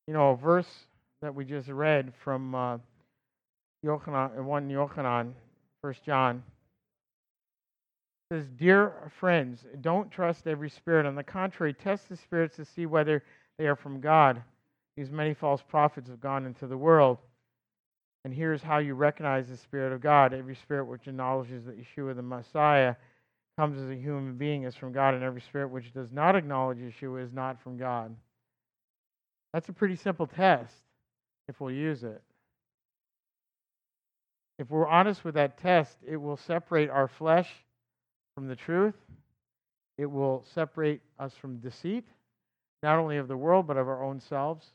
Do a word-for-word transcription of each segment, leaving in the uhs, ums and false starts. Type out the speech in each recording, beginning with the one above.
You know, a verse that we just read from uh, Yochanan, one Yochanan, First John, says, "Dear friends, don't trust every spirit. On the contrary, test the spirits to see whether they are from God. These many false prophets have gone into the world. And here's how you recognize the Spirit of God. Every spirit which acknowledges that Yeshua the Messiah comes as a human being is from God, and every spirit which does not acknowledge Yeshua is not from God." That's a pretty simple test if we'll use it. If we're honest with that test, it will separate our flesh from the truth. It will separate us from deceit, not only of the world, but of our own selves.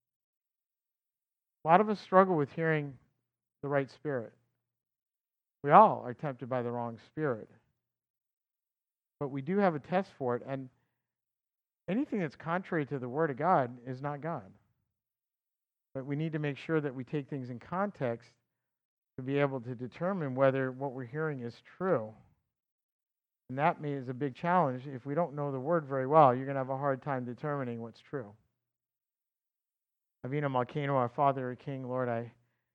A lot of us struggle with hearing the right spirit. We all are tempted by the wrong spirit. But we do have a test for it, and anything that's contrary to the Word of God is not God. But we need to make sure that we take things in context to be able to determine whether what we're hearing is true. And that is a big challenge. If we don't know the Word very well, you're going to have a hard time determining what's true. Avinu Malkeinu, our Father, our King, Lord, I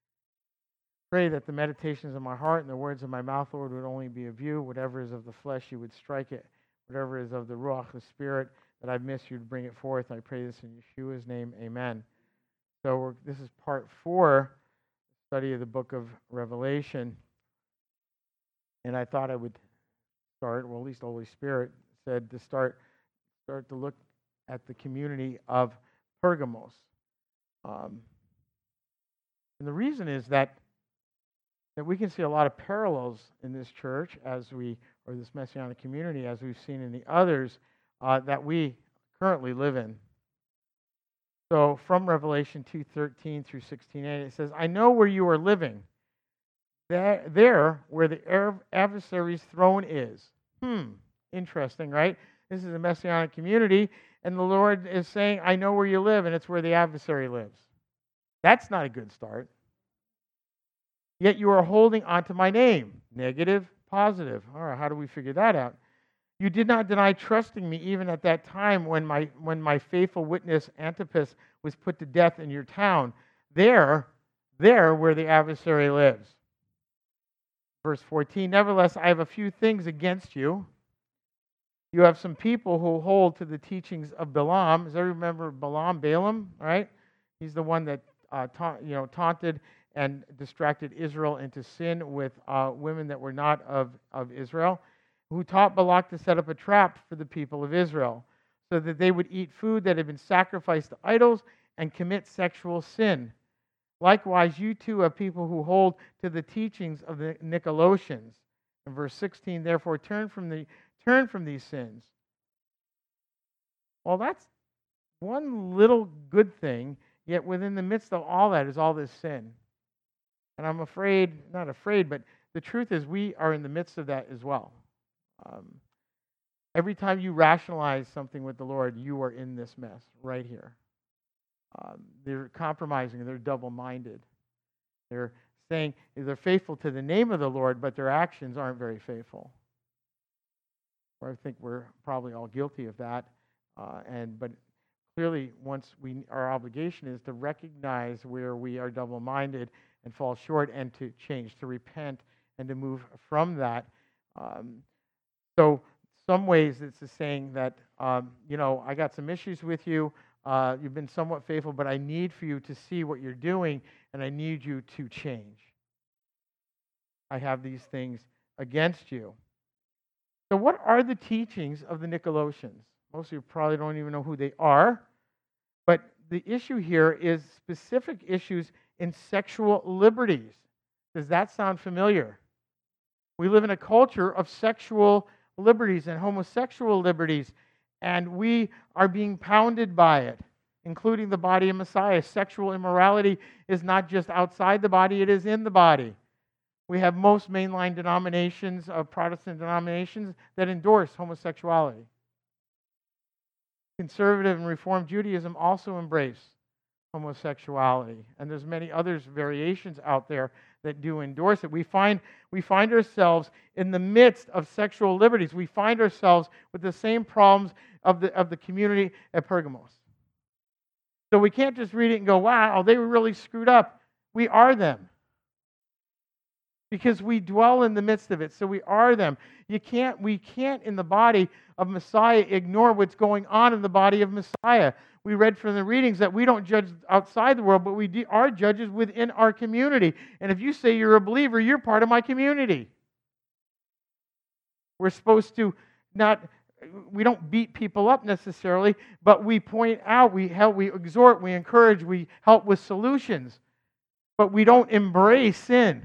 pray that the meditations of my heart and the words of my mouth, Lord, would only be of you. Whatever is of the flesh, you would strike it. Whatever is of the Ruach, the Spirit, that I've missed, you to bring it forth. I pray this in Yeshua's name. Amen. So we're, this is part four, study of the book of Revelation. And I thought I would start, well, at least the Holy Spirit said to start, start to look at the community of Pergamos. Um, and the reason is that that we can see a lot of parallels in this church as we, or this Messianic community, as we've seen in the others uh, that we currently live in. So from Revelation two thirteen through sixteen eight, it says, "I know where you are living, there, there where the adversary's throne is." Hmm, interesting, right? This is a Messianic community, and the Lord is saying, "I know where you live, and it's where the adversary lives." That's not a good start. "Yet you are holding on to my name." Negative, positive. All right, how do we figure that out? "You did not deny trusting me even at that time when my when my faithful witness Antipas was put to death in your town. There, there where the adversary lives." Verse fourteen, "Nevertheless, I have a few things against you. You have some people who hold to the teachings of Balaam." Does everyone remember Balaam, Balaam, right? He's the one that uh, ta- you know taunted and distracted Israel into sin with uh, women that were not of, of Israel, who taught Balak to set up a trap for the people of Israel so that they would eat food that had been sacrificed to idols and commit sexual sin. "Likewise, you too have people who hold to the teachings of the Nicolaitans." In verse sixteen, "Therefore turn from the turn from these sins." Well, that's one little good thing, yet within the midst of all that is all this sin. And I'm afraid, not afraid, but the truth is we are in the midst of that as well. Um, every time you rationalize something with the Lord, you are in this mess right here. Um, they're compromising, they're double-minded. They're saying they're faithful to the name of the Lord, but their actions aren't very faithful. Or I think we're probably all guilty of that. Uh, and but clearly, once we, our obligation is to recognize where we are double-minded and fall short, and to change, to repent, and to move from that. Um, so, some ways it's a saying that um, you know I got some issues with you. Uh, you've been somewhat faithful, but I need for you to see what you're doing, and I need you to change. I have these things against you. So, what are the teachings of the Nicolaitans? Most of you probably don't even know who they are. But the issue here is specific issues in sexual liberties. Does that sound familiar? We live in a culture of sexual liberties and homosexual liberties, and we are being pounded by it, including the body of Messiah. Sexual immorality is not just outside the body, it is in the body. We have most mainline denominations of Protestant denominations that endorse homosexuality. Conservative and Reformed Judaism also embrace homosexuality, and there's many others variations out there that do endorse it. We find we find ourselves in the midst of sexual liberties. We find ourselves with the same problems of the of the community at Pergamos. So we can't just read it and go, wow, they were really screwed up. We are them. Because we dwell in the midst of it. So we are them. You can't, we can't in the body of Messiah ignore what's going on in the body of Messiah. We read from the readings that we don't judge outside the world, but we do, are judges within our community. And if you say you're a believer, you're part of my community. We're supposed to not, we don't beat people up necessarily, but we point out, we help, we exhort, we encourage, we help with solutions. But we don't embrace sin.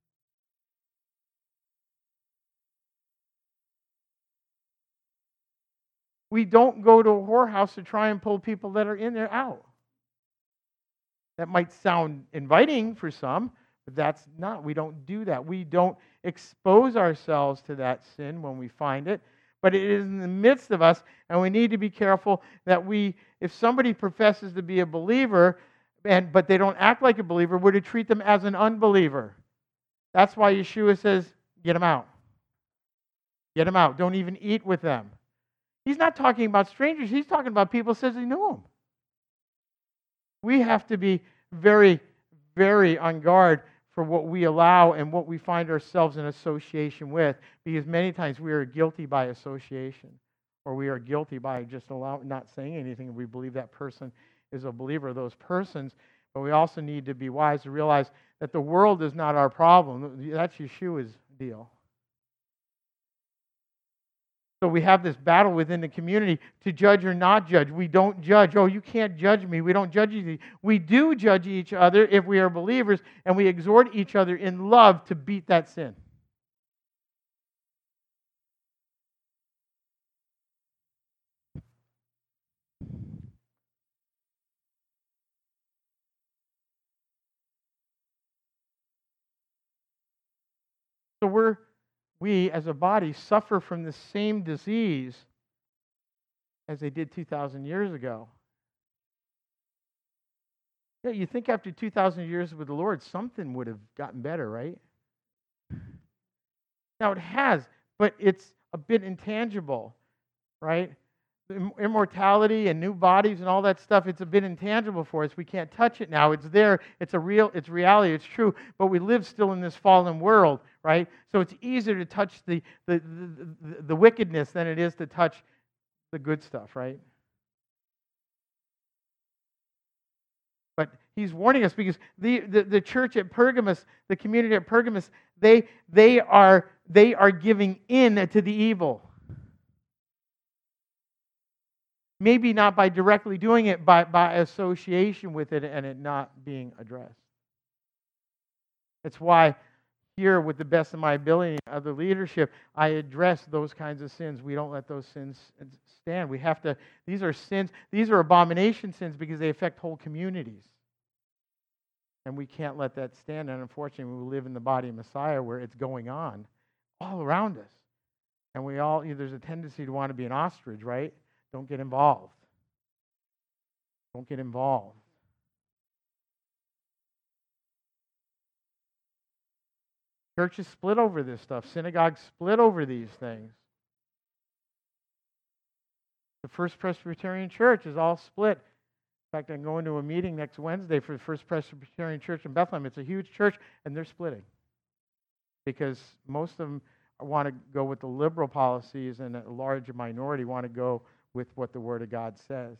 We don't go to a whorehouse to try and pull people that are in there out. That might sound inviting for some, but that's not. We don't do that. We don't expose ourselves to that sin when we find it, but it is in the midst of us, and we need to be careful that we, if somebody professes to be a believer, and but they don't act like a believer, we're to treat them as an unbeliever. That's why Yeshua says, get them out. Get them out. Don't even eat with them. He's not talking about strangers. He's talking about people who says he knew them. We have to be very, very on guard for what we allow and what we find ourselves in association with, because many times we are guilty by association, or we are guilty by just allow, not saying anything. We believe that person is a believer, those persons, but we also need to be wise to realize that the world is not our problem. That's Yeshua's deal. So we have this battle within the community to judge or not judge. We don't judge. Oh, you can't judge me. We don't judge each other. We do judge each other if we are believers, and we exhort each other in love to beat that sin. So we're, we as a body suffer from the same disease as they did two thousand years ago. Yeah, you think after two thousand years with the Lord, something would have gotten better, right? Now it has, but it's a bit intangible, right? Immortality and new bodies and all that stuff, it's a bit intangible for us. We can't touch it now. It's there. It's a real, it's reality. It's true. But we live still in this fallen world, right? So it's easier to touch the, the, the, the wickedness than it is to touch the good stuff, right? But he's warning us because the, the, the church at Pergamos, the community at Pergamos, they, they, are, they are giving in to the evil. Maybe not by directly doing it, but by association with it and it not being addressed. That's why here, with the best of my ability and other leadership, I address those kinds of sins. We don't let those sins stand. We have to, these are sins, these are abomination sins because they affect whole communities. And we can't let that stand. And unfortunately, we live in the body of Messiah where it's going on all around us. And we all, there's a tendency to want to be an ostrich, right? Don't get involved. Don't get involved. Churches split over this stuff. Synagogues split over these things. The First Presbyterian Church is all split. In fact, I'm going to a meeting next Wednesday for the First Presbyterian Church in Bethlehem. It's a huge church, and they're splitting because most of them want to go with the liberal policies, and a large minority want to go with what the Word of God says.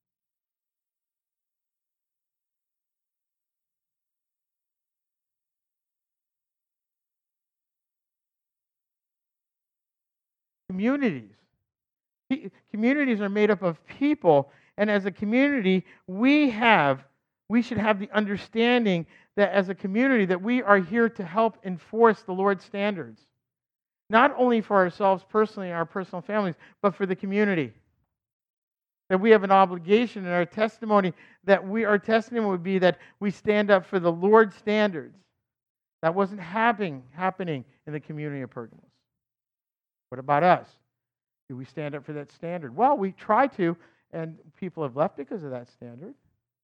Communities. Communities are made up of people, and as a community, we have, we should have the understanding that as a community that we are here to help enforce the Lord's standards. Not only for ourselves personally and our personal families, but for the community. That we have an obligation in our testimony, that we our testimony would be that we stand up for the Lord's standards. That wasn't happening, happening in the community of Pergamos. What about us? Do we stand up for that standard? Well, we try to, and people have left because of that standard.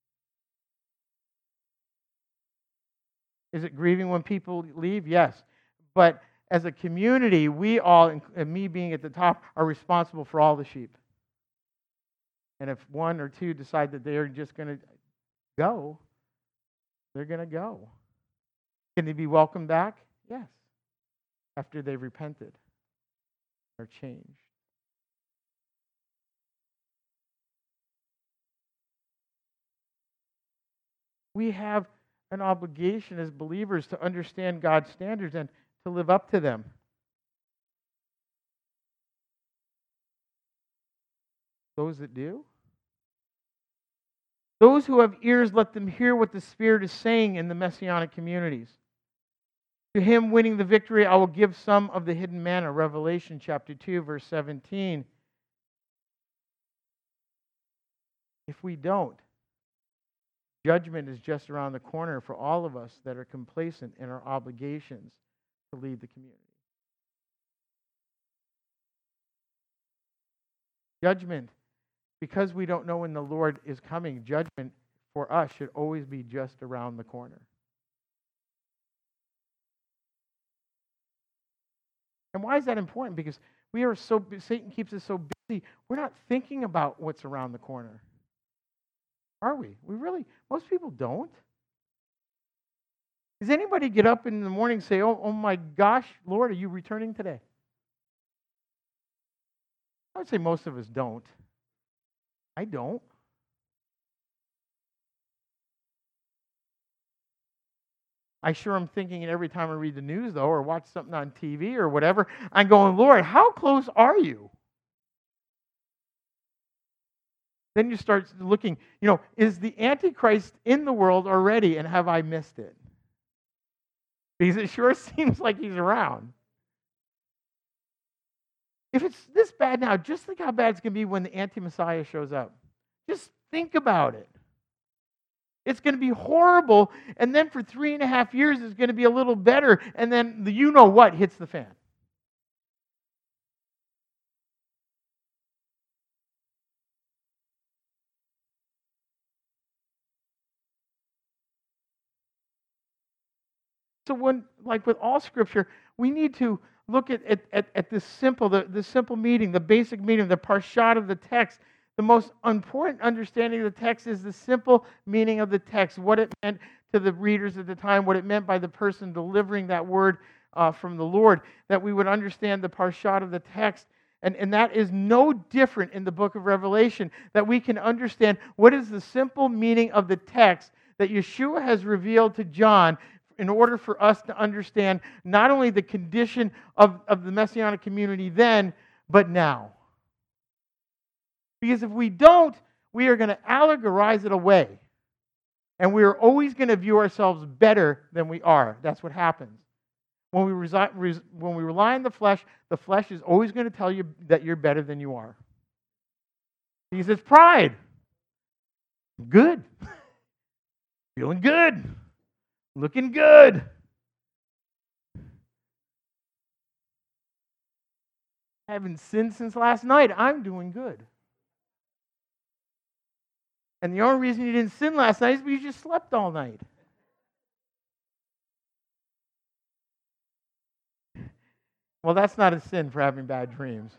Is it grieving when people leave? Yes. But as a community, we all, and me being at the top, are responsible for all the sheep. And if one or two decide that they're just going to go, they're going to go. Can they be welcomed back? Yes. After they've repented or changed. We have an obligation as believers to understand God's standards and to live up to them. Those that do. Those who have ears, let them hear what the Spirit is saying in the Messianic communities. To him winning the victory, I will give some of the hidden manna. Revelation chapter two, verse seventeen. If we don't, judgment is just around the corner for all of us that are complacent in our obligations to lead the community. Judgment, because we don't know when the Lord is coming, judgment for us should always be just around the corner. And why is that important? Because we are so, Satan keeps us so busy, we're not thinking about what's around the corner. Are we? We really, most people don't. Does anybody get up in the morning and say, oh, oh my gosh, Lord, are you returning today? I would say most of us don't. I don't. I sure am thinking it every time I read the news, though, or watch something on T V or whatever. I'm going, Lord, how close are you? Then you start looking, you know, is the Antichrist in the world already, and have I missed it? Because it sure seems like he's around. If it's this bad now, just think how bad it's going to be when the anti-Messiah shows up. Just think about it. It's going to be horrible, and then for three and a half years, it's going to be a little better, and then the you-know-what hits the fan. So when, like with all Scripture, we need to look at, at, at, at this simple, the, the simple meaning, the basic meaning, the parshat of the text. The most important understanding of the text is the simple meaning of the text, what it meant to the readers at the time, what it meant by the person delivering that word uh, from the Lord, that we would understand the parshat of the text. And, and that is no different in the book of Revelation, that we can understand what is the simple meaning of the text that Yeshua has revealed to John in order for us to understand not only the condition of, of the Messianic community then, but now. Because if we don't, we are going to allegorize it away. And we are always going to view ourselves better than we are. That's what happens. When we, resi- res- when we rely on the flesh, the flesh is always going to tell you that you're better than you are. Because it's pride. Good. Feeling good. Looking good. I haven't sinned since last night. I'm doing good. And the only reason you didn't sin last night is because you just slept all night. Well, that's not a sin for having bad dreams.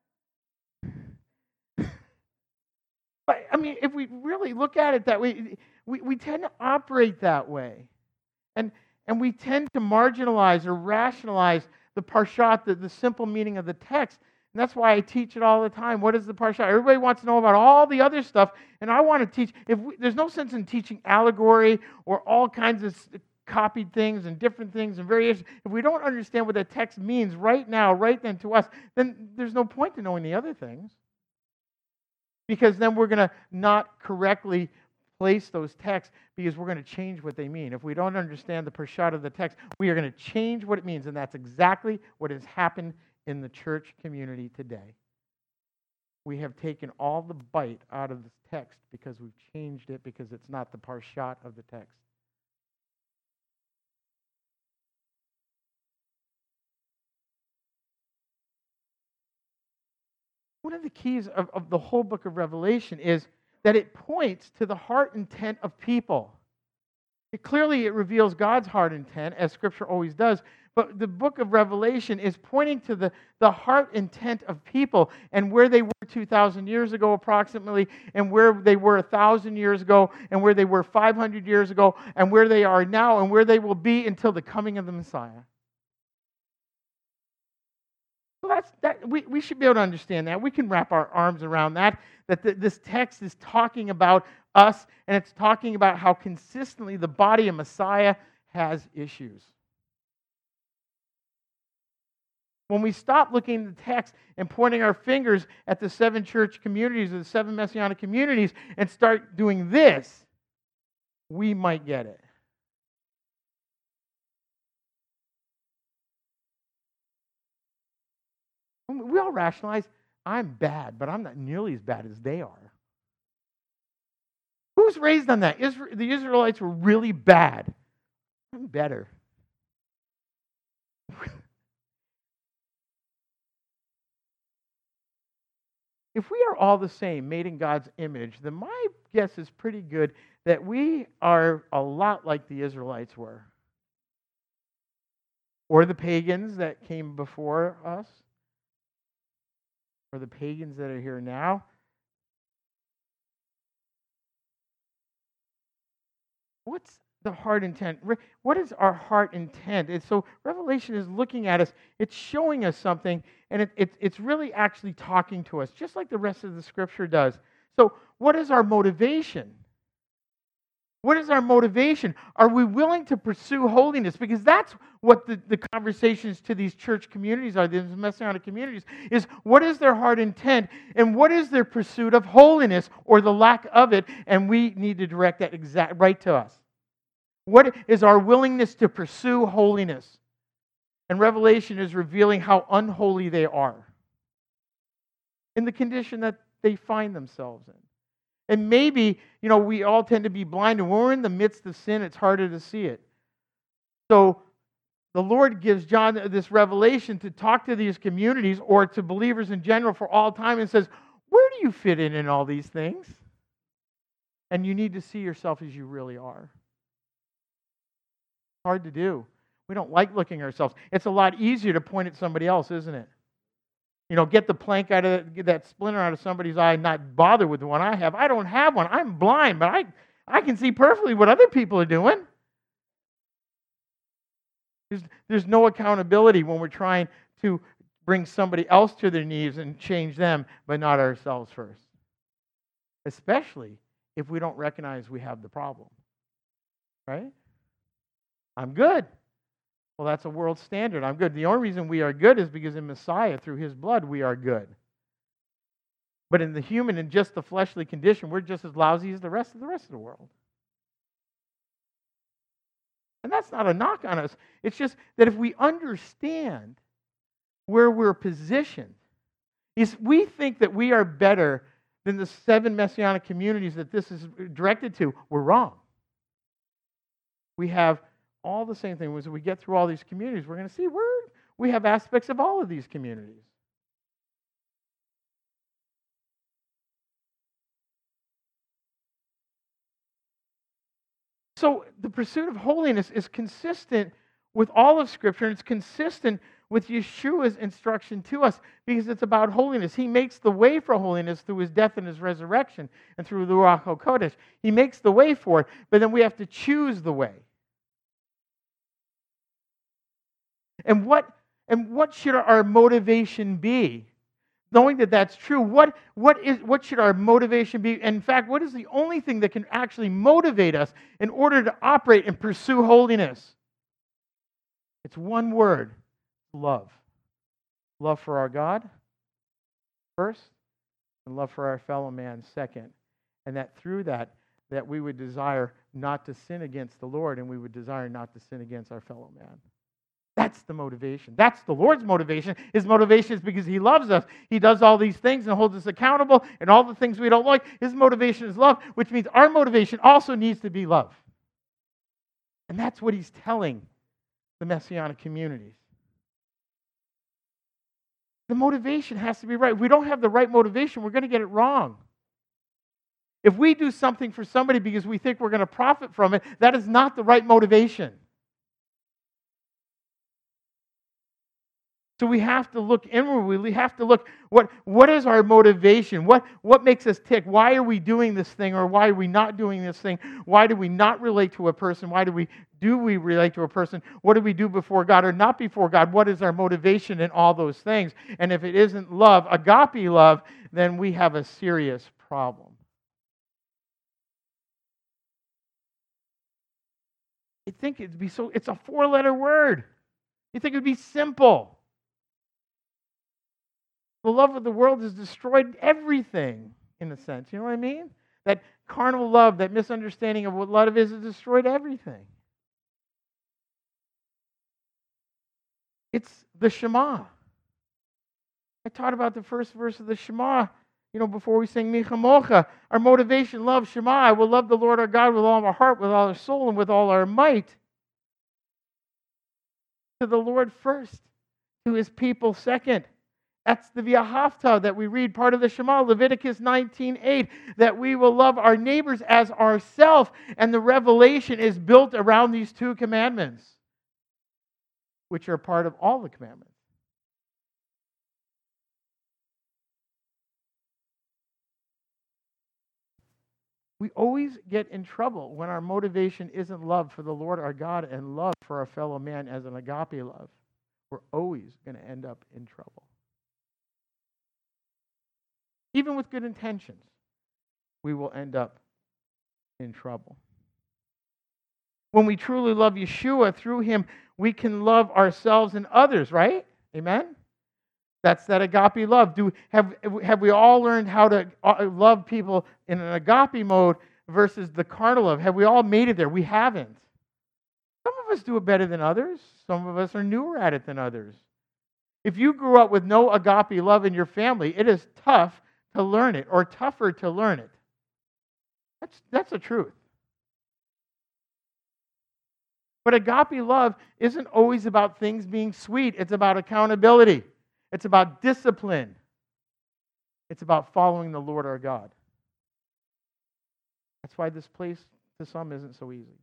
But, I mean, if we really look at it that way, we, we tend to operate that way. And, and we tend to marginalize or rationalize the parshat, the, the simple meaning of the text. And that's why I teach it all the time. What is the parshat? Everybody wants to know about all the other stuff, and I want to teach. If we, there's no sense in teaching allegory or all kinds of copied things and different things and variations. If we don't understand what the text means right now, right then to us, then there's no point to knowing the other things. Because then we're going to not correctly place those texts because we're going to change what they mean. If we don't understand the parshat of the text, we are going to change what it means, and that's exactly what has happened in the church community today. We have taken all the bite out of this text because we've changed it because it's not the parshat of the text. One of the keys of, of the whole book of Revelation is that it points to the heart intent of people. It clearly, it reveals God's heart intent, as Scripture always does. But the book of Revelation is pointing to the, the heart intent of people and where they were two thousand years ago approximately, and where they were one thousand years ago, and where they were five hundred years ago, and where they are now, and where they will be until the coming of the Messiah. So that's, that, we, we should be able to understand that. We can wrap our arms around that, that the, this text is talking about us, and it's talking about how consistently the body of Messiah has issues. When we stop looking at the text and pointing our fingers at the seven church communities or the seven messianic communities and start doing this, we might get it. We all rationalize, I'm bad, but I'm not nearly as bad as they are. Who's raised on that? Isra- the Israelites were really bad. I'm better. If we are all the same, made in God's image, then my guess is pretty good that we are a lot like the Israelites were. Or the pagans that came before us. Or the pagans that are here now. What's the heart intent? What is our heart intent? And so Revelation is looking at us. It's showing us something, and it, it, it's really actually talking to us, just like the rest of the Scripture does. So what is our motivation? What is our motivation? Are we willing to pursue holiness? Because that's what the, the conversations to these church communities are, these messianic communities, is what is their heart intent and what is their pursuit of holiness or the lack of it, and we need to direct that exact right to us. What is our willingness to pursue holiness? And Revelation is revealing how unholy they are in the condition that they find themselves in. And maybe, you know, we all tend to be blind, and when we're in the midst of sin, it's harder to see it. So the Lord gives John this revelation to talk to these communities or to believers in general for all time and says, where do you fit in in all these things? And you need to see yourself as you really are. Hard to do. We don't like looking at ourselves. It's a lot easier to point at somebody else, isn't it? You know, get the plank out of get that splinter out of somebody's eye, not bother with the one I have. I don't have one. I'm blind, but I, I can see perfectly what other people are doing. There's, there's no accountability when we're trying to bring somebody else to their knees and change them, but not ourselves first. Especially if we don't recognize we have the problem. Right? I'm good. Well, that's a world standard. I'm good. The only reason we are good is because in Messiah, through His blood, we are good. But in the human and just the fleshly condition, we're just as lousy as the rest of the rest of the world. And that's not a knock on us. It's just that if we understand where we're positioned, is we think that we are better than the seven messianic communities that this is directed to, we're wrong. We have all the same thing. As we get through all these communities, we're going to see we're, we have aspects of all of these communities. So the pursuit of holiness is consistent with all of Scripture, and it's consistent with Yeshua's instruction to us because it's about holiness. He makes the way for holiness through His death and His resurrection and through the Ruach HaKodesh. He makes the way for it, but then we have to choose the way. And what, and what should our motivation be? Knowing that that's true, what, what, is, what should our motivation be? In fact, what is the only thing that can actually motivate us in order to operate and pursue holiness? It's one word, love. Love for our God, first, and love for our fellow man, second. And that through that, that we would desire not to sin against the Lord, and we would desire not to sin against our fellow man. That's the motivation. That's the Lord's motivation. His motivation is because He loves us. He does all these things and holds us accountable, and all the things we don't like. His motivation is love, which means our motivation also needs to be love. And that's what He's telling the Messianic communities. The motivation has to be right. If we don't have the right motivation, we're going to get it wrong. If we do something for somebody because we think we're going to profit from it, that is not the right motivation. So we have to look inward. We have to look, what, what is our motivation? What, what makes us tick? Why are we doing this thing, or why are we not doing this thing? Why do we not relate to a person? Why do we do we relate to a person? What do we do before God or not before God? What is our motivation in all those things? And if it isn't love, agape love, then we have a serious problem. You'd think it'd be so, it's a four-letter word. You think it'd be simple. The love of the world has destroyed everything, in a sense. You know what I mean? That carnal love, that misunderstanding of what love is, has destroyed everything. It's the Shema. I taught about the first verse of the Shema, you know, before we sing Micha Mocha. Our motivation, love, Shema. I will love the Lord our God with all our heart, with all our soul, and with all our might. To the Lord first, to His people second. That's the V'ahavta that we read, part of the Shema, Leviticus nineteen eight, that we will love our neighbors as ourselves. And the revelation is built around these two commandments, which are part of all the commandments. We always get in trouble when our motivation isn't love for the Lord our God and love for our fellow man as an agape love. We're always going to end up in trouble. Even with good intentions, we will end up in trouble. When we truly love Yeshua, through Him, we can love ourselves and others, right? Amen? That's that agape love. Do have, have we all learned how to love people in an agape mode versus the carnal love? Have we all made it there? We haven't. Some of us do it better than others. Some of us are newer at it than others. If you grew up with no agape love in your family, it is tough to learn it, or tougher to learn it. That's, that's the truth. But agape love isn't always about things being sweet. It's about accountability. It's about discipline. It's about following the Lord our God. That's why this place to some isn't so easy.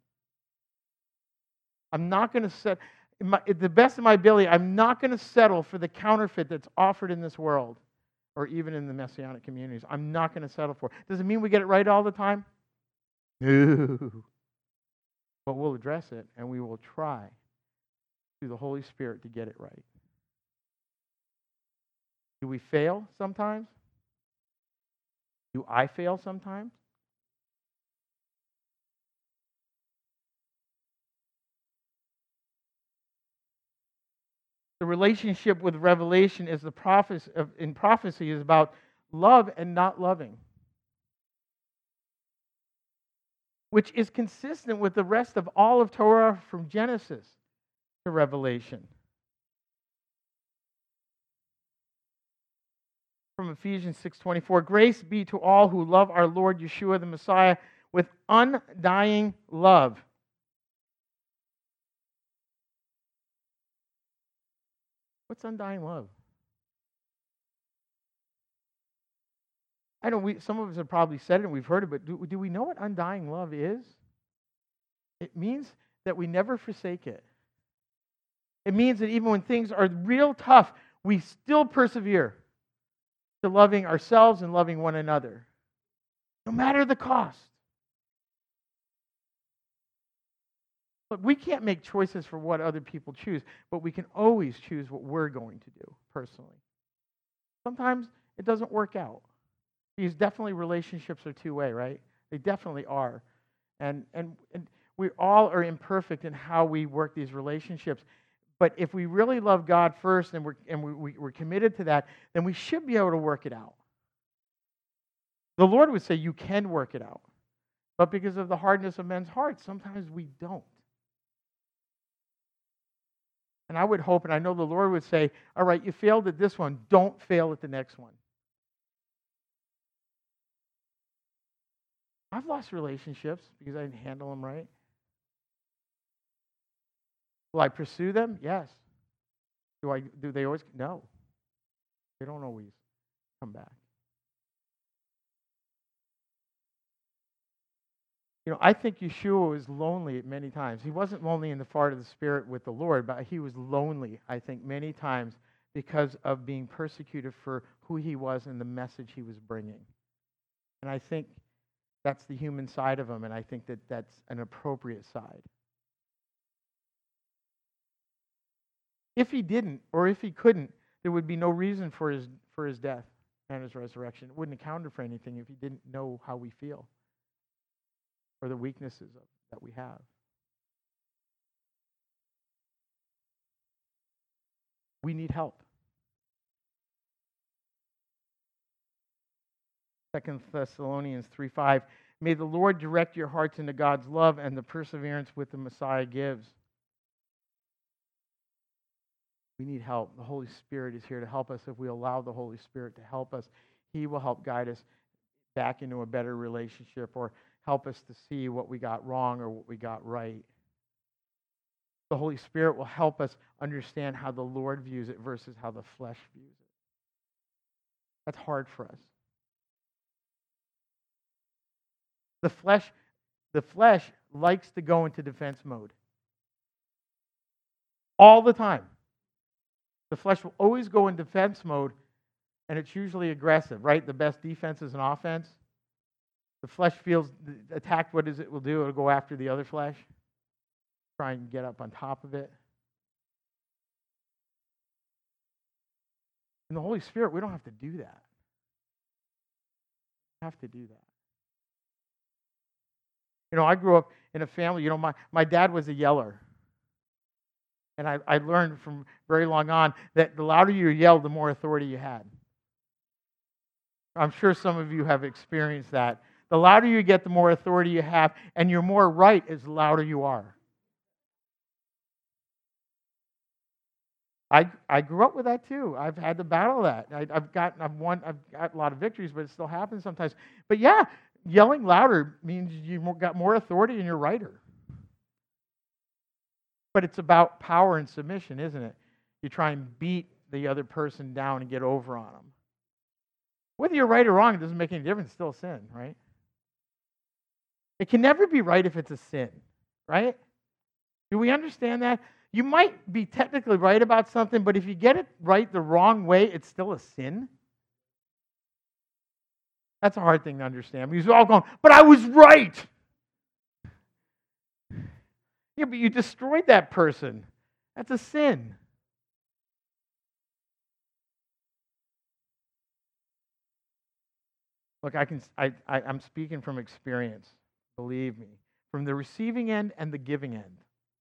I'm not going to set, my, at the best of my ability, I'm not going to settle for the counterfeit that's offered in this world, or even in the Messianic communities. I'm not going to settle for it. Does it mean we get it right all the time? No. But we'll address it, and we will try through the Holy Spirit to get it right. Do we fail sometimes? Do I fail sometimes? The relationship with revelation is the prophecy of, in prophecy is about love and not loving, which is consistent with the rest of all of Torah from Genesis to Revelation. From Ephesians six twenty-four, grace be to all who love our Lord Yeshua the Messiah with undying love. What's undying love? I know we, some of us have probably said it and we've heard it, but do, do we know what undying love is? It means that we never forsake it. It means that even when things are real tough, we still persevere to loving ourselves and loving one another, no matter the cost. Look, we can't make choices for what other people choose, but we can always choose what we're going to do personally. Sometimes it doesn't work out. Because definitely relationships are two-way, right? They definitely are. And, and, and we all are imperfect in how we work these relationships. But if we really love God first and we're, and we, we, we're committed to that, then we should be able to work it out. The Lord would say you can work it out. But because of the hardness of men's hearts, sometimes we don't. And I would hope, and I know the Lord would say, all right, you failed at this one, don't fail at the next one. I've lost relationships because I didn't handle them right. Will I pursue them? Yes. Do I? Do they always? No. They don't always come back. You know, I think Yeshua was lonely at many times. He wasn't lonely in the part of the Spirit with the Lord, but he was lonely, I think, many times because of being persecuted for who he was and the message he was bringing. And I think that's the human side of him, and I think that that's an appropriate side. If he didn't, or if he couldn't, there would be no reason for his for his death and his resurrection. It wouldn't account for anything if he didn't know how we feel or the weaknesses of, that we have. We need help. Second Thessalonians three five. May the Lord direct your hearts into God's love and the perseverance with the Messiah gives. We need help. The Holy Spirit is here to help us. If we allow the Holy Spirit to help us, He will help guide us back into a better relationship or help us to see what we got wrong or what we got right. The Holy Spirit will help us understand how the Lord views it versus how the flesh views it. That's hard for us. The flesh, the flesh likes to go into defense mode. All the time. The flesh will always go in defense mode, and it's usually aggressive, right? The best defense is an offense. The flesh feels attacked. What is it will do? It'll go after the other flesh, try and get up on top of it. In the Holy Spirit, we don't have to do that. We have to do that. You know, I grew up in a family, you know, my, my dad was a yeller. And I, I learned from very long on that the louder you yelled, the more authority you had. I'm sure some of you have experienced that. The louder you get, the more authority you have, and you're more right as the louder you are. I I grew up with that too. I've had to battle that. I, I've got I've won I've got a lot of victories, but it still happens sometimes. But yeah, yelling louder means you've got more authority and you're righter. But it's about power and submission, isn't it? You try and beat the other person down and get over on them. Whether you're right or wrong, it doesn't make any difference. It's still a sin, right? It can never be right if it's a sin, right? Do we understand that? You might be technically right about something, but if you get it right the wrong way, it's still a sin. That's a hard thing to understand because we're all going, but I was right. Yeah, but you destroyed that person. That's a sin. Look, I can. I, I, I'm speaking from experience. Believe me, from the receiving end and the giving end.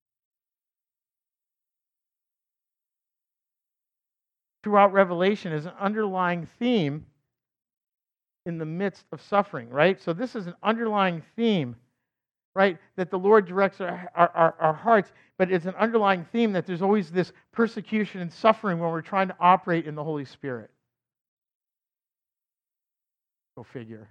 Throughout Revelation is an underlying theme in the midst of suffering, right? So this is an underlying theme. Right, that the Lord directs our, our, our hearts, but it's an underlying theme that there's always this persecution and suffering when we're trying to operate in the Holy Spirit. Go figure.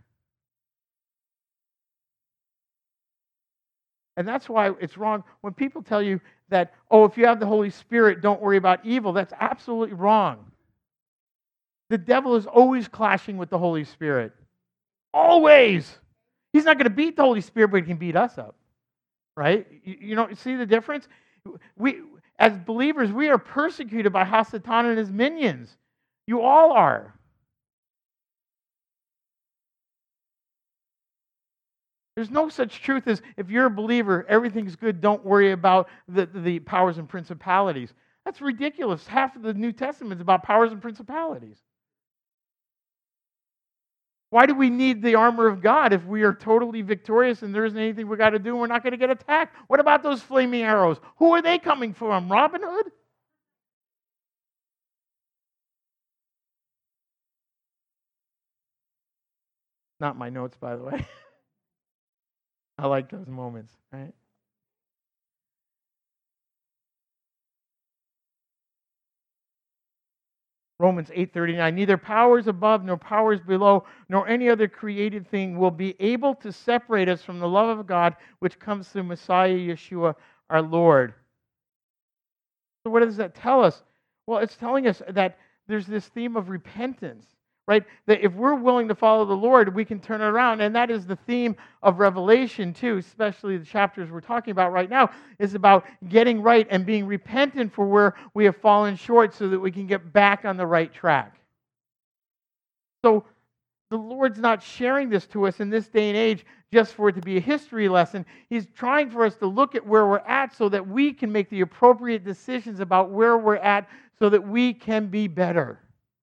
And that's why it's wrong when people tell you that, oh, if you have the Holy Spirit, don't worry about evil. That's absolutely wrong. The devil is always clashing with the Holy Spirit. Always. He's not going to beat the Holy Spirit, but he can beat us up, right? You, you know, see the difference? We, as believers, we are persecuted by Hasatan and his minions. You all are. There's no such truth as if you're a believer, everything's good, don't worry about the, the powers and principalities. That's ridiculous. Half of the New Testament is about powers and principalities. Why do we need the armor of God if we are totally victorious and there isn't anything we got to do and we're not going to get attacked? What about those flaming arrows? Who are they coming from? Robin Hood? Not my notes, by the way. I like those moments, right? Romans eight thirty-nine, neither powers above nor powers below nor any other created thing will be able to separate us from the love of God which comes through Messiah Yeshua our Lord. So what does that tell us? Well, it's telling us that there's this theme of repentance. right? That if we're willing to follow the Lord, we can turn it around. And that is the theme of Revelation, too, especially the chapters we're talking about right now, is about getting right and being repentant for where we have fallen short so that we can get back on the right track. So the Lord's not sharing this to us in this day and age just for it to be a history lesson. He's trying for us to look at where we're at so that we can make the appropriate decisions about where we're at so that we can be better.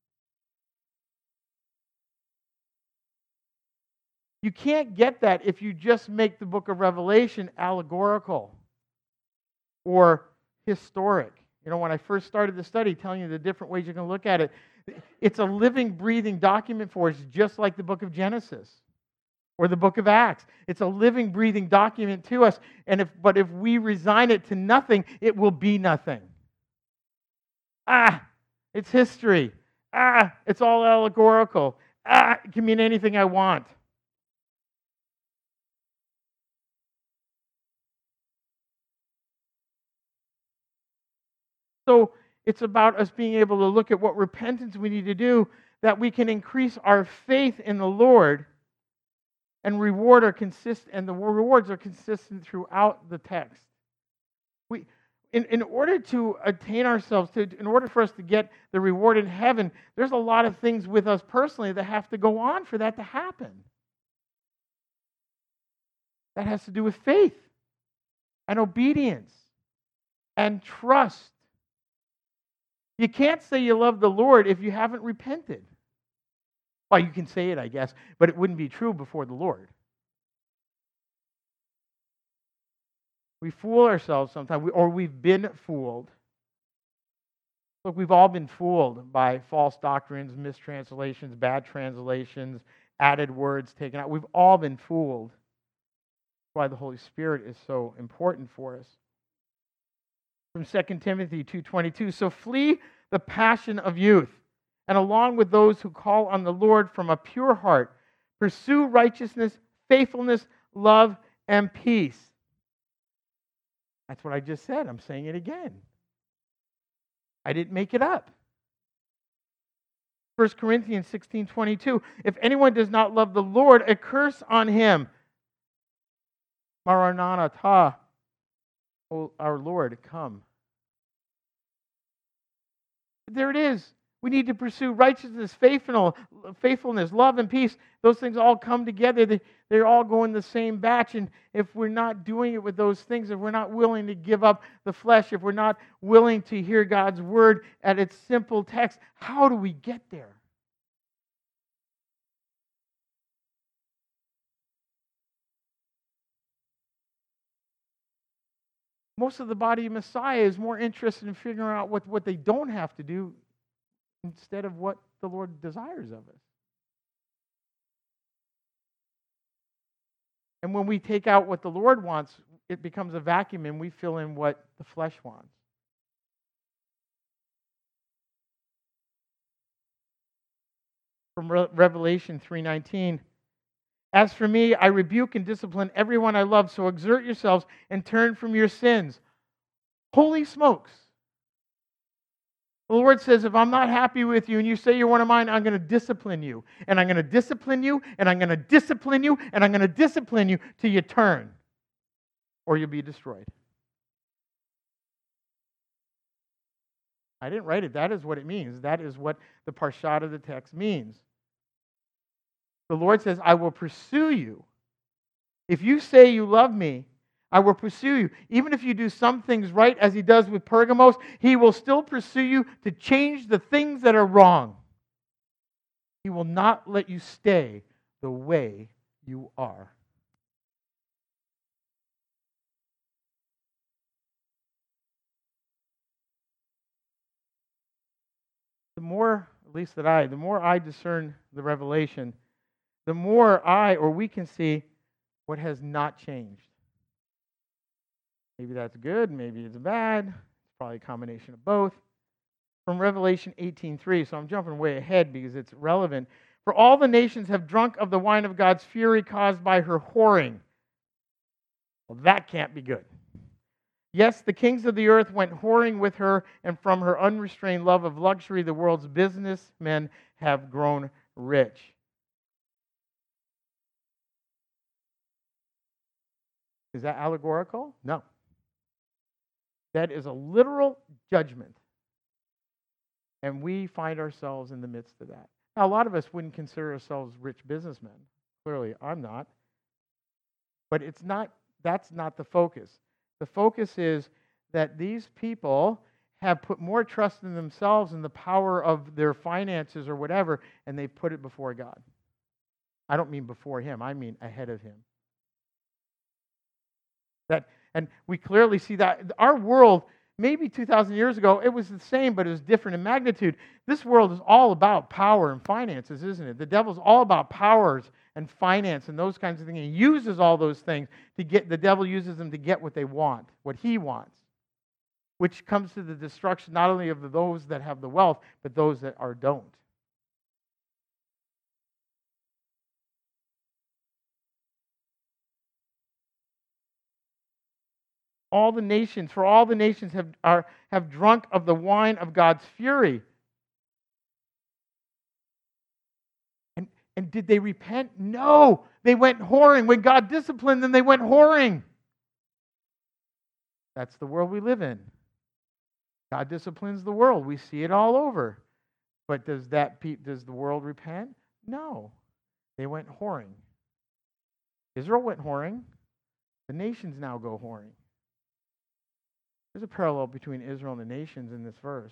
You can't get that if you just make the book of Revelation allegorical or historic. You know, when I first started the study, telling you the different ways you can look at it, it's a living, breathing document for us, just like the book of Genesis or the book of Acts. It's a living, breathing document to us. And if, but if we resign it to nothing, it will be nothing. Ah, it's history. Ah, it's all allegorical. Ah, it can mean anything I want. So it's about us being able to look at what repentance we need to do, that we can increase our faith in the Lord, and reward are consistent, and the rewards are consistent throughout the text. We, in, in order to attain ourselves, to, in order for us to get the reward in heaven, there's a lot of things with us personally that have to go on for that to happen. That has to do with faith and obedience and trust. You can't say you love the Lord if you haven't repented. Well, you can say it, I guess, but it wouldn't be true before the Lord. We fool ourselves sometimes, or we've been fooled. Look, we've all been fooled by false doctrines, mistranslations, bad translations, added words taken out. We've all been fooled. That's why the Holy Spirit is so important for us. From Second Timothy two twenty-two, so flee the passion of youth, and along with those who call on the Lord from a pure heart, pursue righteousness, faithfulness, love, and peace. That's what I just said. I'm saying it again. I didn't make it up. First Corinthians sixteen twenty-two, if anyone does not love the Lord, a curse on him. Maranatha, O our Lord, come. There it is. We need to pursue righteousness, faithfulness, love, and peace. Those things all come together. They, they all go in the same batch. And if we're not doing it with those things, if we're not willing to give up the flesh, if we're not willing to hear God's word at its simple text, how do we get there? Most of the body of Messiah is more interested in figuring out what, what they don't have to do instead of what the Lord desires of us. And when we take out what the Lord wants, it becomes a vacuum and we fill in what the flesh wants. From Re- Revelation three nineteen, as for me, I rebuke and discipline everyone I love, so exert yourselves and turn from your sins. Holy smokes. The Lord says, if I'm not happy with you and you say you're one of mine, I'm going to discipline you. And I'm going to discipline you, and I'm going to discipline you, and I'm going to discipline you till you turn, or you'll be destroyed. I didn't write it. That is what it means. That is what the parshat of the text means. The Lord says, I will pursue you. If you say you love me, I will pursue you. Even if you do some things right, as he does with Pergamos, he will still pursue you to change the things that are wrong. He will not let you stay the way you are. The more, at least that I, the more I discern the revelation, the more I, or we can see what has not changed. Maybe that's good, maybe it's bad. It's probably a combination of both. From Revelation eighteen three, so I'm jumping way ahead because it's relevant. For all the nations have drunk of the wine of God's fury caused by her whoring. Well, that can't be good. Yes, the kings of the earth went whoring with her, and from her unrestrained love of luxury, the world's businessmen have grown rich. Is that allegorical? No. That is a literal judgment. And we find ourselves in the midst of that. Now, a lot of us wouldn't consider ourselves rich businessmen. Clearly, I'm not. But it's not, that's not the focus. The focus is that these people have put more trust in themselves and the power of their finances or whatever, and they put it before God. I don't mean before Him, I mean ahead of Him. That, and we clearly see that our world, maybe two thousand years ago, it was the same, but it was different in magnitude. This world is all about power and finances, isn't it? The devil's all about powers and finance and those kinds of things. He uses all those things to get, the devil uses them to get what they want, what he wants, which comes to the destruction not only of those that have the wealth, but those that are don't. All the nations, for all the nations have, are, have drunk of the wine of God's fury. And, and did they repent? No. They went whoring. When God disciplined them, they went whoring. That's the world we live in. God disciplines the world. We see it all over. But does that does the world repent? No. They went whoring. Israel went whoring. The nations now go whoring. There's a parallel between Israel and the nations in this verse.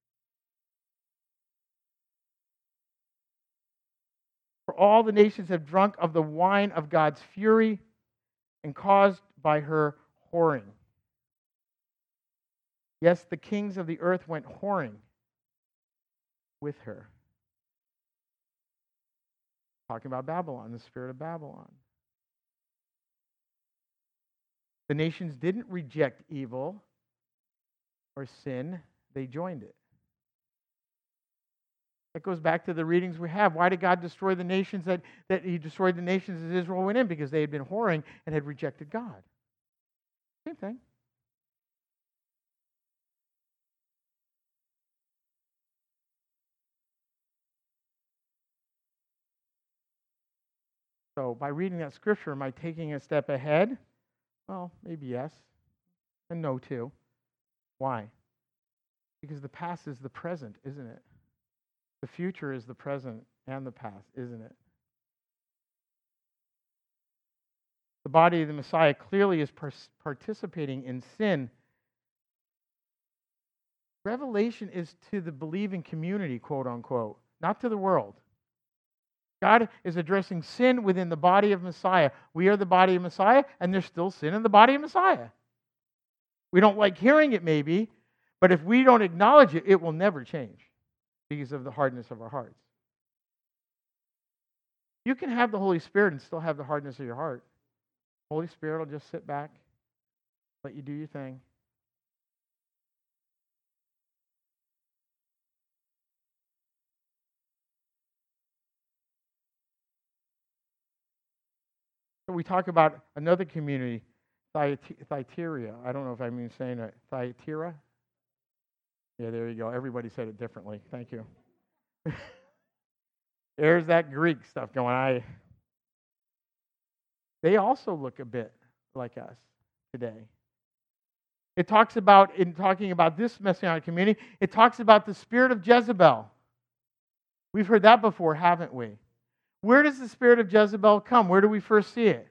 For all the nations have drunk of the wine of God's fury and caused by her whoring. Yes, the kings of the earth went whoring with her. Talking about Babylon, the spirit of Babylon. The nations didn't reject evil or sin, they joined it. That goes back to the readings we have. Why did God destroy the nations that, that He destroyed the nations as Israel went in? Because they had been whoring and had rejected God. Same thing. So by reading that scripture, am I taking a step ahead? Well, maybe yes, and no too. Why? Because the past is the present, isn't it? The future is the present and the past, isn't it? The body of the Messiah clearly is participating in sin. Revelation is to the believing community, quote unquote, not to the world. God is addressing sin within the body of Messiah. We are the body of Messiah, and there's still sin in the body of Messiah. We don't like hearing it, maybe, but if we don't acknowledge it, it will never change because of the hardness of our hearts. You can have the Holy Spirit and still have the hardness of your heart. Holy Spirit will just sit back, let you do your thing. We talk about another community, Thyatira. I don't know if I'm even saying it. Thyatira? Yeah, there you go. Everybody said it differently. Thank you. There's that Greek stuff going on. They also look a bit like us today. It talks about, in talking about this messianic community, it talks about the spirit of Jezebel. We've heard that before, haven't we? Where does the spirit of Jezebel come? Where do we first see it?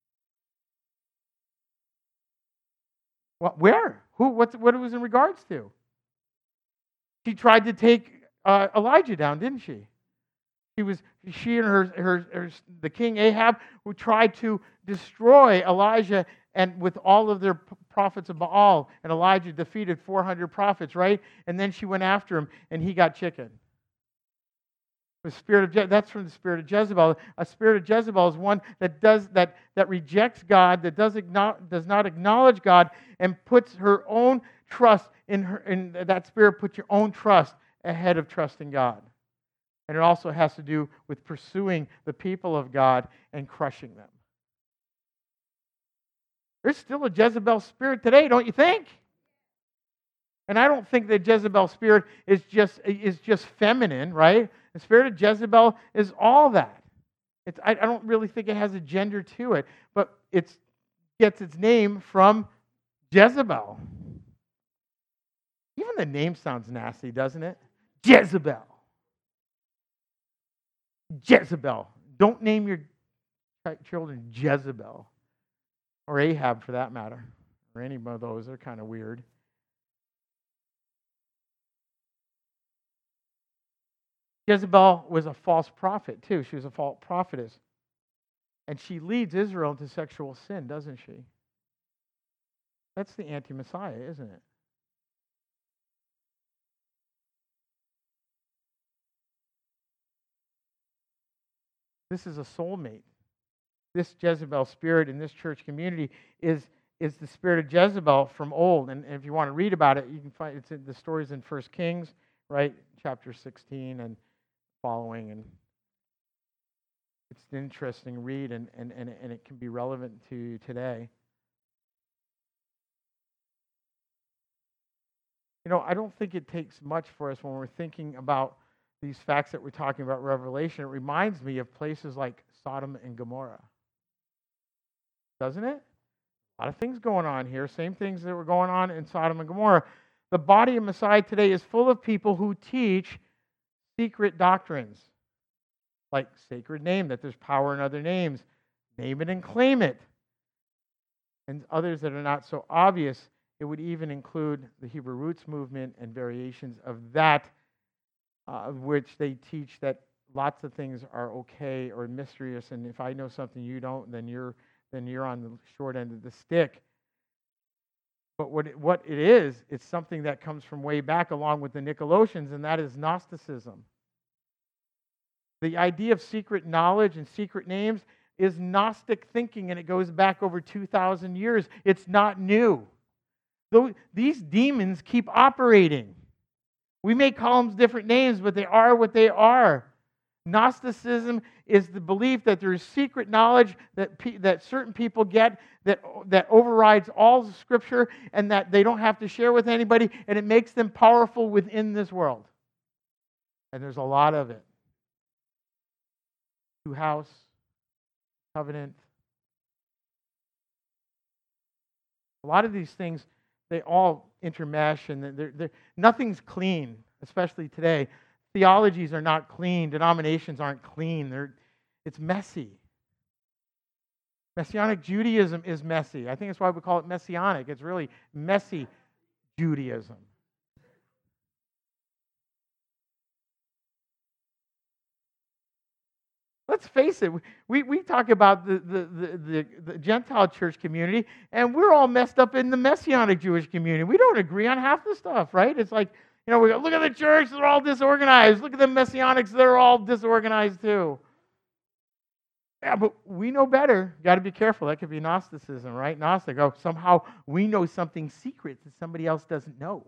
What, where? Who? What's, what it was in regards to? She tried to take uh, Elijah down, didn't she? She was. She and her, her, her, the king Ahab, who tried to destroy Elijah, and with all of their prophets of Baal, and Elijah defeated four hundred prophets, right? And then she went after him, and he got chicken. The spirit of Je- that's from the spirit of Jezebel. A spirit of Jezebel is one that does that that rejects God, that does not does not acknowledge God, and puts her own trust in her. In that spirit, puts your own trust ahead of trusting God. And it also has to do with pursuing the people of God and crushing them. There's still a Jezebel spirit today, don't you think? And I don't think that Jezebel spirit is just is just feminine, right? The spirit of Jezebel is all that. It's, I, I don't really think it has a gender to it, but it gets its name from Jezebel. Even the name sounds nasty, doesn't it? Jezebel. Jezebel. Don't name your children Jezebel. Or Ahab, for that matter. Or any of those. They're kind of weird. Jezebel was a false prophet, too. She was a false prophetess. And she leads Israel into sexual sin, doesn't she? That's the anti-Messiah, isn't it? This is a soulmate. This Jezebel spirit in this church community is, is the spirit of Jezebel from old. And if you want to read about it, you can find it's in the stories in First Kings, right? Chapter sixteen and following. And it's an interesting read, and, and, and, and it can be relevant to today. You know, I don't think it takes much for us when we're thinking about these facts that we're talking about Revelation. It reminds me of places like Sodom and Gomorrah. Doesn't it? A lot of things going on here. Same things that were going on in Sodom and Gomorrah. The body of Messiah today is full of people who teach secret doctrines. Like sacred name, that there's power in other names. Name it and claim it. And others that are not so obvious. It would even include the Hebrew roots movement and variations of that, uh, which they teach that lots of things are okay or mysterious, and if I know something you don't, then you're then you're on the short end of the stick. But what it, what it is, it's something that comes from way back along with the Nicolaitans, and that is Gnosticism. The idea of secret knowledge and secret names is Gnostic thinking, and it goes back over two thousand years. It's not new. Though these demons keep operating. We may call them different names, but they are what they are. Gnosticism is the belief that there is secret knowledge that pe- that certain people get that, that overrides all the Scripture, and that they don't have to share with anybody, and it makes them powerful within this world. And there's a lot of it. Two house, covenant. A lot of these things, they all intermesh, and they're, they're, nothing's clean, especially today. Theologies are not clean. Denominations aren't clean. They're, it's messy. Messianic Judaism is messy. I think that's why we call it messianic. It's really messy Judaism. Let's face it, we, we talk about the, the, the, the, the Gentile church community, and we're all messed up in the Messianic Jewish community. We don't agree on half the stuff, right? It's like, you know, we go, look at the church, they're all disorganized. Look at the Messianics, they're all disorganized too. Yeah, but we know better. Got to be careful. That could be Gnosticism, right? Gnostic, oh, somehow we know something secret that somebody else doesn't know.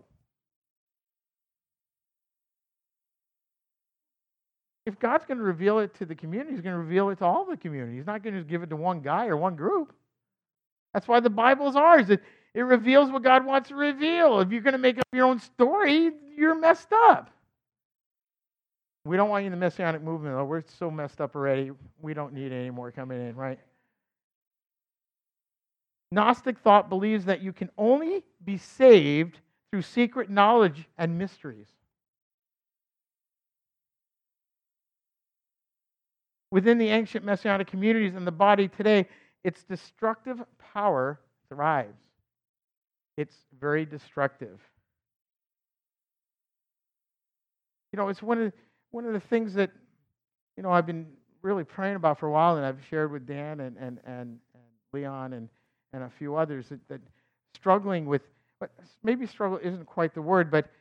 If God's going to reveal it to the community, He's going to reveal it to all the community. He's not going to just give it to one guy or one group. That's why the Bible's ours. It, it reveals what God wants to reveal. If you're going to make up your own story, you're messed up. We don't want you in the Messianic movement, though. We're so messed up already. We don't need any more coming in, right? Gnostic thought believes that you can only be saved through secret knowledge and mysteries. Within the ancient Messianic communities and the body today, its destructive power thrives. It's very destructive. You know, it's one of the, one of the things that, you know, I've been really praying about for a while, and I've shared with Dan and and and, and Leon and, and a few others that, that struggling with, but maybe struggle isn't quite the word, but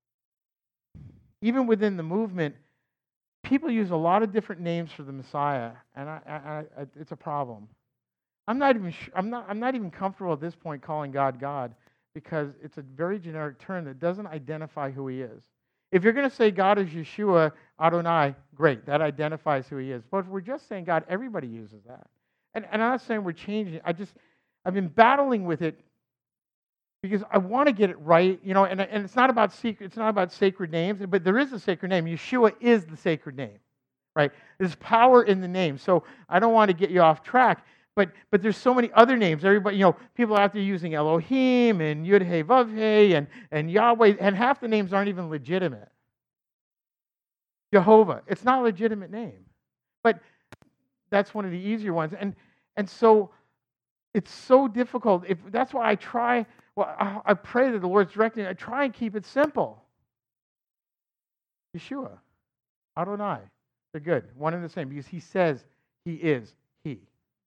even within the movement, people use a lot of different names for the Messiah, and I, I, I, it's a problem. I'm not even I'm not I'm not even comfortable at this point calling God God, because it's a very generic term that doesn't identify who He is. If you're going to say God is Yeshua, Adonai, great, that identifies who He is. But if we're just saying God, everybody uses that. And, and I'm not saying we're changing. I just I've been battling with it because I want to get it right, you know, and, and it's not about secret, it's not about sacred names, but there is a sacred name. Yeshua is the sacred name, right? There's power in the name. So I don't want to get you off track, but but there's so many other names. Everybody, you know, people out there using Elohim and Yud-He Vav-He and, and Yahweh, and half the names aren't even legitimate. Jehovah, it's not a legitimate name, but that's one of the easier ones. And and so it's so difficult. If that's why I try, well, I, I pray that the Lord's directing. I try and keep it simple. Yeshua, Adonai, they're good, one and the same, because He says He is He.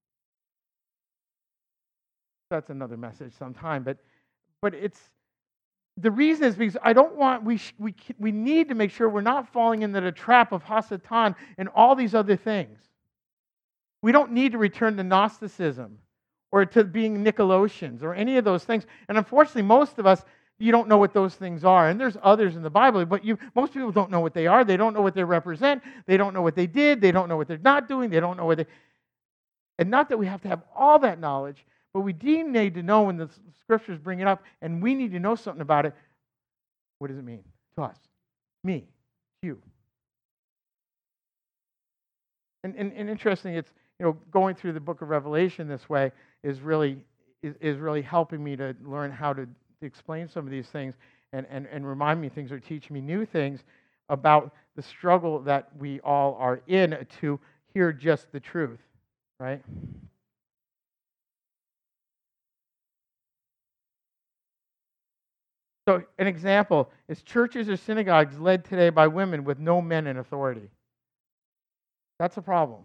That's another message sometime, but but it's the reason is because I don't want we sh, we we need to make sure we're not falling into the trap of Hasatan and all these other things. We don't need to return to Gnosticism or to being Nicolaitans or any of those things. And unfortunately, most of us, you don't know what those things are. And there's others in the Bible, but you most people don't know what they are. They don't know what they represent. They don't know what they did. They don't know what they're not doing. They don't know what they. And not that we have to have all that knowledge, but we do need to know when the Scriptures bring it up, and we need to know something about it. What does it mean to us? Me, you. And, and, and interesting, it's, you know, going through the book of Revelation this way is really is, is really helping me to learn how to, to explain some of these things and, and, and remind me things or teach me new things about the struggle that we all are in to hear just the truth, right? So an example is churches or synagogues led today by women with no men in authority. That's a problem.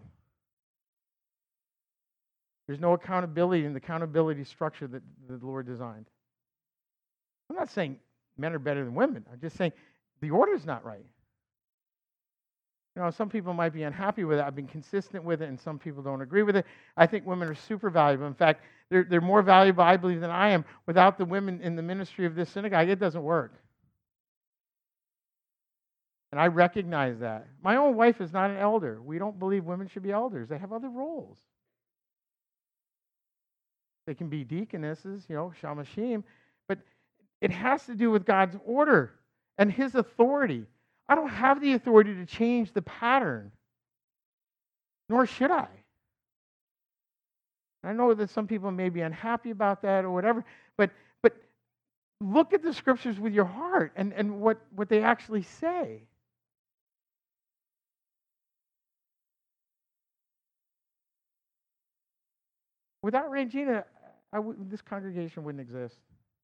There's no accountability in the accountability structure that the Lord designed. I'm not saying men are better than women. I'm just saying the order is not right. You know, some people might be unhappy with it. I've been consistent with it, and some people don't agree with it. I think women are super valuable. In fact, they're, they're more valuable, I believe, than I am. Without the women in the ministry of this synagogue, it doesn't work. And I recognize that. My own wife is not an elder. We don't believe women should be elders. They have other roles. They can be deaconesses, you know, shamashim, but it has to do with God's order and His authority. I don't have the authority to change the pattern, nor should I. I know that some people may be unhappy about that or whatever, but but look at the Scriptures with your heart and, and what, what they actually say. Without Regina, I w- this congregation wouldn't exist.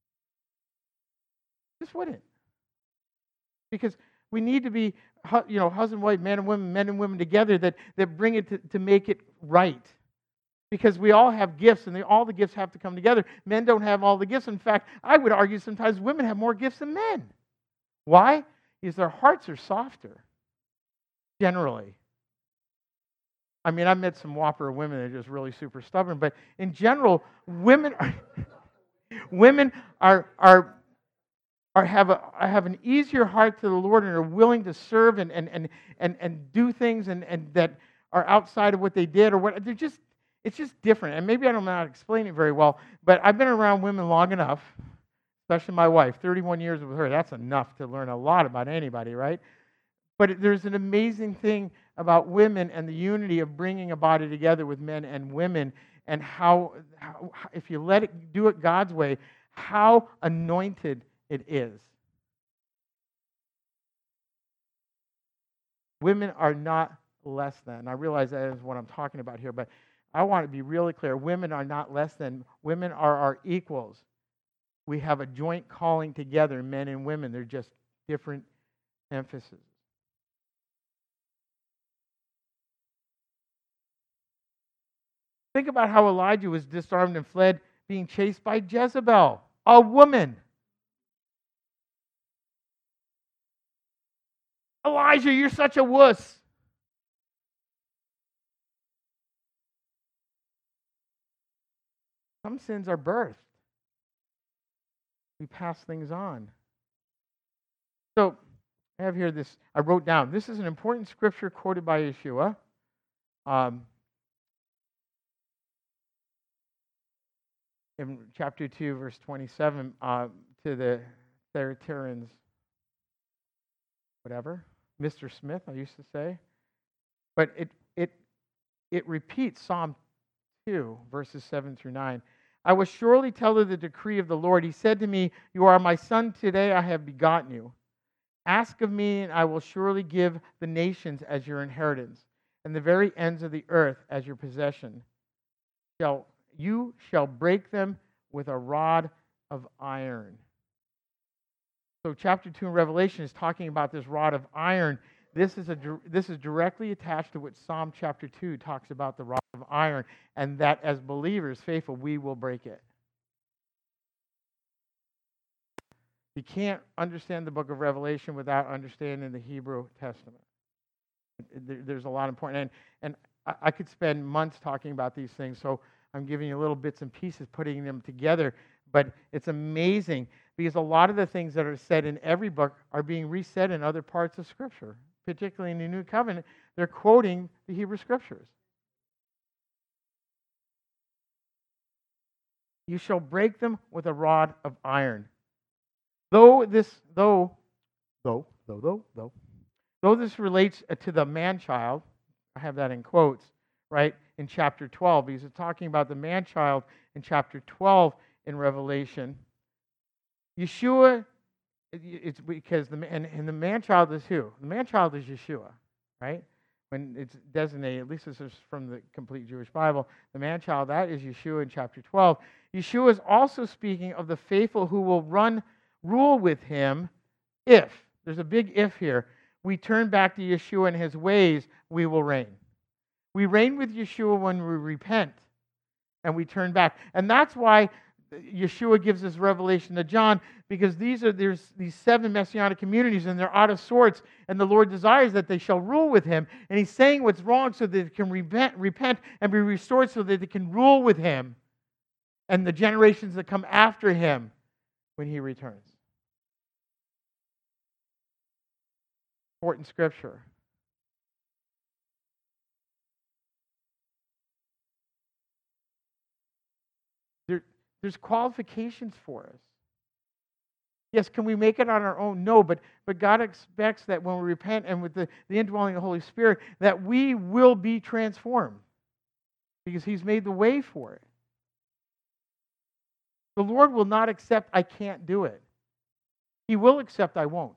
Just wouldn't. Because we need to be, you know, husband, wife, man and women, men and women together that, that bring it to, to make it right. Because we all have gifts, and they, all the gifts have to come together. Men don't have all the gifts. In fact, I would argue sometimes women have more gifts than men. Why? Because their hearts are softer, generally. I mean, I've met some whopper women that are just really super stubborn, but in general, women are women are are are have a have an easier heart to the Lord and are willing to serve and and and and, and do things and, and that are outside of what they did or what they're just it's just different. And maybe I'm not explaining it very well, but I've been around women long enough, especially my wife, thirty-one years with her. That's enough to learn a lot about anybody, right? But there's an amazing thing about women and the unity of bringing a body together with men and women, and how, how if you let it do it God's way, how anointed it is. Women are not less than. I realize that is what I'm talking about here, but I want to be really clear. Women are not less than. Women are our equals. We have a joint calling together, men and women. They're just different emphasis. Think about how Elijah was disarmed and fled, being chased by Jezebel, a woman. Elijah, you're such a wuss. Some sins are birthed. We pass things on. So, I have here this, I wrote down, this is an important scripture quoted by Yeshua. Um, in chapter two, verse twenty-seven, uh, to the Thyatiras, whatever, Mister Smith, I used to say. But it it it repeats Psalm two, verses seven through nine. I will surely tell her the decree of the Lord. He said to me, you are my son, today I have begotten you. Ask of me, and I will surely give the nations as your inheritance, and the very ends of the earth as your possession. Shall you shall break them with a rod of iron. So chapter two in Revelation is talking about this rod of iron. This is a this is directly attached to what Psalm chapter two talks about, the rod of iron, and that as believers, faithful, we will break it. You can't understand the book of Revelation without understanding the Hebrew Testament. There's a lot important, and, and I could spend months talking about these things, so I'm giving you little bits and pieces, putting them together, but it's amazing because a lot of the things that are said in every book are being resaid in other parts of Scripture, particularly in the New Covenant. They're quoting the Hebrew Scriptures. You shall break them with a rod of iron. Though this, though, though, though, though, though, though this relates to the man-child, I have that in quotes, right, in chapter twelve, because it's talking about the man-child in chapter twelve in Revelation. Yeshua, it's because the and, and the man-child is who? The man-child is Yeshua, right? When it's designated, at least this is from the complete Jewish Bible, the man-child, that is Yeshua in chapter twelve. Yeshua is also speaking of the faithful who will run, rule with him if, there's a big if here, we turn back to Yeshua and his ways, we will reign. We reign with Yeshua when we repent and we turn back. And that's why Yeshua gives this revelation to John, because these are there's these seven messianic communities and they're out of sorts, and the Lord desires that they shall rule with him. And he's saying what's wrong so that they can repent, repent and be restored so that they can rule with him and the generations that come after him when he returns. Important scripture. There, there's qualifications for us. Yes, can we make it on our own? No, but, but God expects that when we repent and with the, the indwelling of the Holy Spirit, that we will be transformed because he's made the way for it. The Lord will not accept I can't do it. He will accept I won't.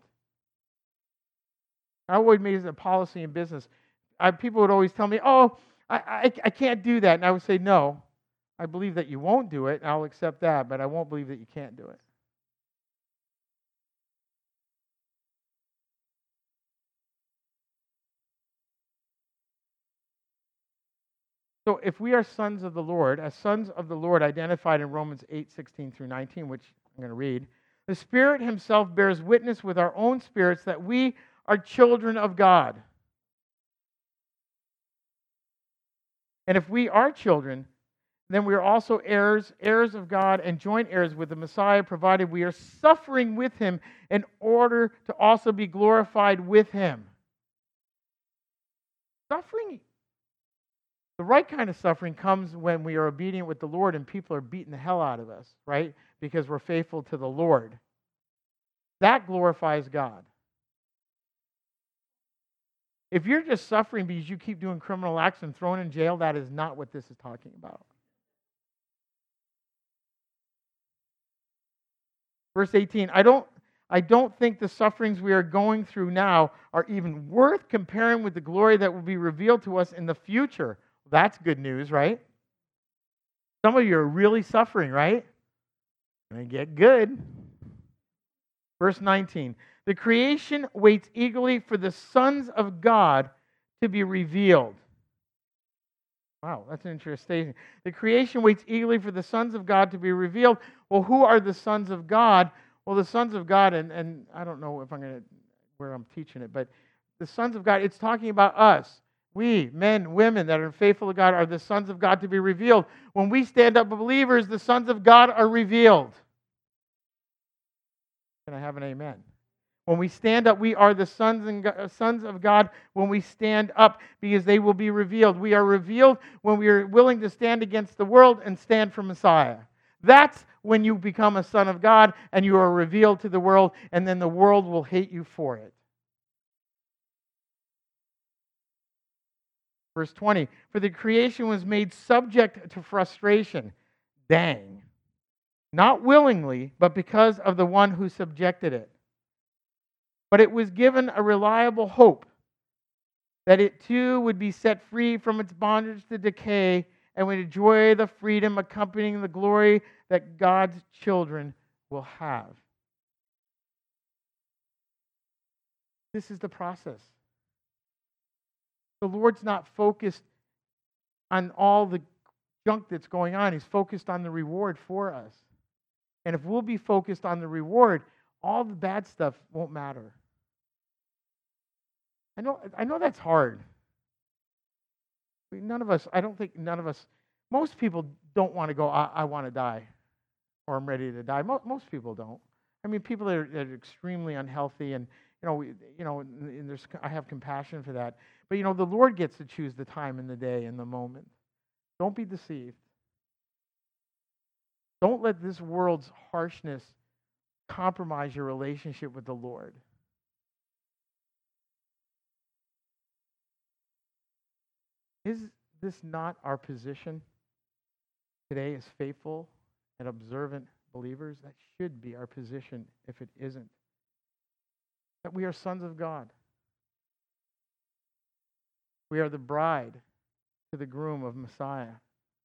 I always made a policy in business. I, people would always tell me, oh, I, I, I can't do that. And I would say, no, I believe that you won't do it, and I'll accept that, but I won't believe that you can't do it. So if we are sons of the Lord, as sons of the Lord identified in Romans eight, sixteen through nineteen, which I'm going to read, the Spirit himself bears witness with our own spirits that we are children of God. And if we are children, then we are also heirs, heirs of God, and joint heirs with the Messiah, provided we are suffering with him in order to also be glorified with him. Suffering, the right kind of suffering comes when we are obedient with the Lord and people are beating the hell out of us, right? Because we're faithful to the Lord. That glorifies God. If you're just suffering because you keep doing criminal acts and thrown in jail, that is not what this is talking about. Verse eighteen, I don't, I don't think the sufferings we are going through now are even worth comparing with the glory that will be revealed to us in the future. That's good news, right? Some of you are really suffering, right? And get good. Verse nineteen, the creation waits eagerly for the sons of God to be revealed. Wow, that's an interesting statement. The creation waits eagerly for the sons of God to be revealed. Well, who are the sons of God? Well, the sons of God, and, and I don't know if I'm going to, where I'm teaching it, but the sons of God, it's talking about us. We, men, women that are faithful to God, are the sons of God to be revealed. When we stand up believers, the sons of God are revealed. Can I have an amen? When we stand up, we are the sons and God, sons of God when we stand up, because they will be revealed. We are revealed when we are willing to stand against the world and stand for Messiah. That's when you become a son of God and you are revealed to the world, and then the world will hate you for it. Verse twenty, for the creation was made subject to frustration. Dang. Not willingly, but because of the one who subjected it. But it was given a reliable hope that it too would be set free from its bondage to decay and would enjoy the freedom accompanying the glory that God's children will have. This is the process. The Lord's not focused on all the junk that's going on. He's focused on the reward for us. And if we'll be focused on the reward, all the bad stuff won't matter. I know, I know that's hard. None of us, I don't think none of us, most people don't want to go, I, I want to die, or I'm ready to die. Most, most people don't. I mean, people that are, that are extremely unhealthy, and you know, we, you know, and there's, I have compassion for that. But you know, the Lord gets to choose the time and the day and the moment. Don't be deceived. Don't let this world's harshness compromise your relationship with the Lord. Is this not our position today as faithful and observant believers? That should be our position if it isn't. That we are sons of God. We are the bride to the groom of Messiah.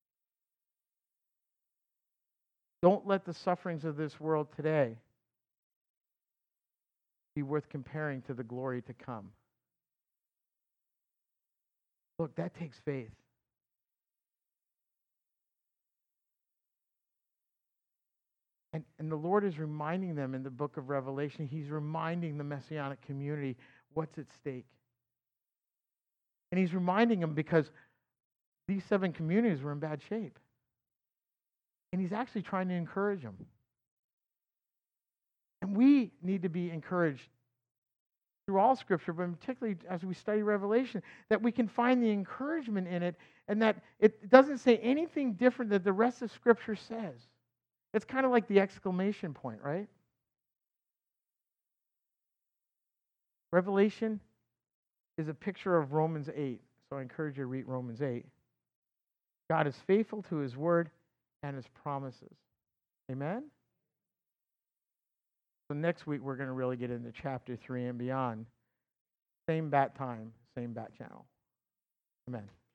Don't let the sufferings of this world today be worth comparing to the glory to come. Look, that takes faith. And, and the Lord is reminding them in the book of Revelation, He's reminding the Messianic community what's at stake. And He's reminding them because these seven communities were in bad shape. And He's actually trying to encourage them. And we need to be encouraged through all Scripture, but particularly as we study Revelation, that we can find the encouragement in it, and that it doesn't say anything different than the rest of Scripture says. It's kind of like the exclamation point, right? Revelation is a picture of Romans eight, so I encourage you to read Romans eight. God is faithful to His word and His promises. Amen? So next week, we're going to really get into chapter three and beyond. Same bat time, same bat channel. Amen.